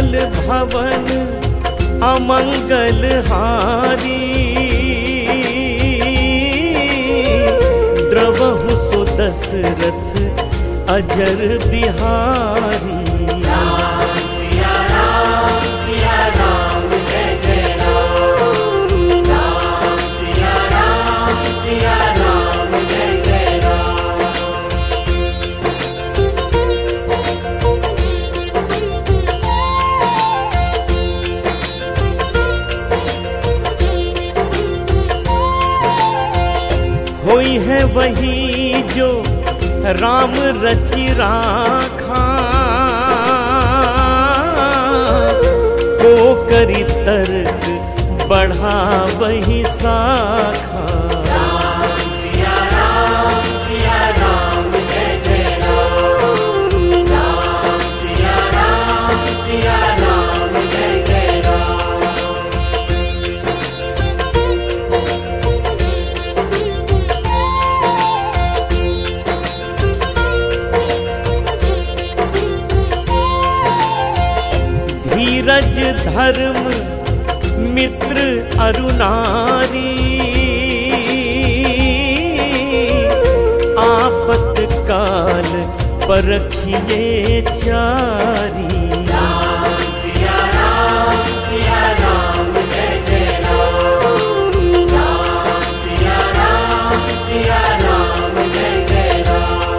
सकल भवन अमंगल हारी, द्रवहु सो दशरथ अजर बिहारी। राम सिया राम जय जय राम, राम सिया राम जय जय राम। होई है वही जो राम रचि राखा, को करी तर्क बढ़ा वही साखा। राम सिया राम जय जय राम, राम सिया राम जय जय राम। धीरज धर्म मित्र अरुनारी, आपत काल परखिए चारी। राम सिया राम जय जय राम, राम सिया राम जय जय राम।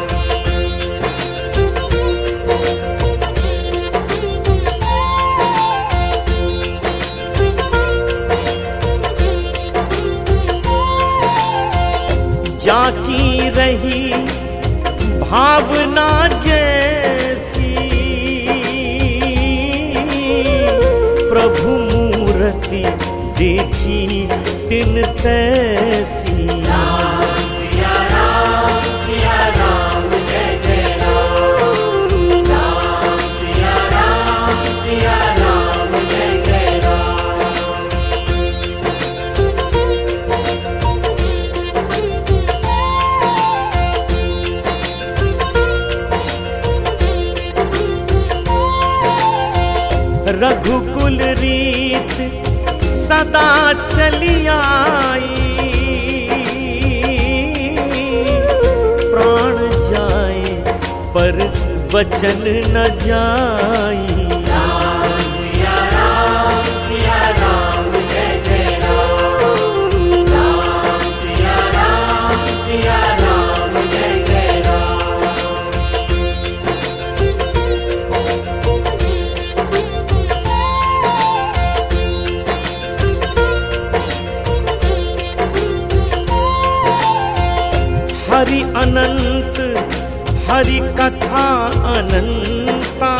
जाकी रही भावना जैसी, प्रभु मूर्ति देखी तिन तैसी। राम सिया राम जय जय राम, राम सिया राम जय जय राम। रघुकुल रीत सदा चली आई, प्राण जाए पर वचन न जाई। राम सिया राम जय जय राम, राम सिया राम जय जय राम। हरि अनंत हरि कथा अनंता,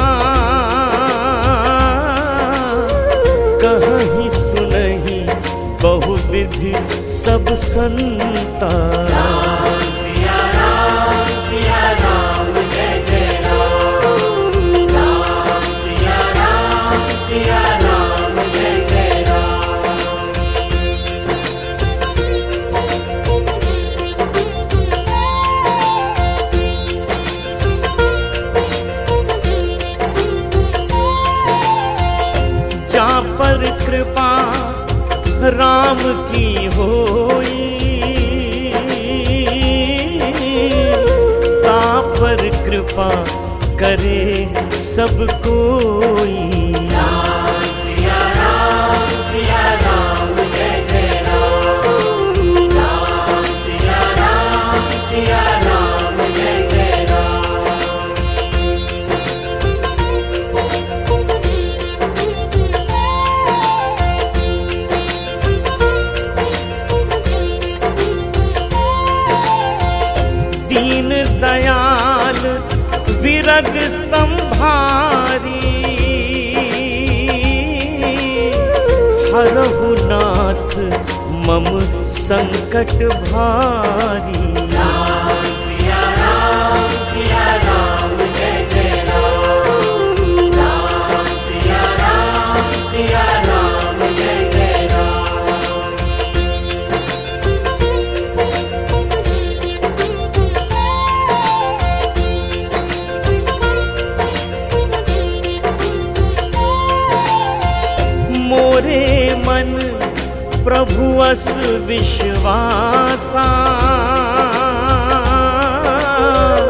कहीं सुनहि बहुविधि सब संता। राम सिया राम जय जय राम, राम सिया राम जय जय राम। जा पर कृपा राम की होई, ता पर कृपा करे सब कोई। राम सिया राम जय जय राम, राम सिया राम जय जय राम। दीन दयाल विरग संभारी, हरहु नाथ मम संकट भारी। राम सिया राम जय जय राम, राम सिया राम जय जय राम। प्रभुअस विश्वासा,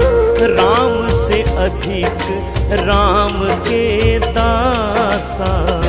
राम से अधिक राम के दासा।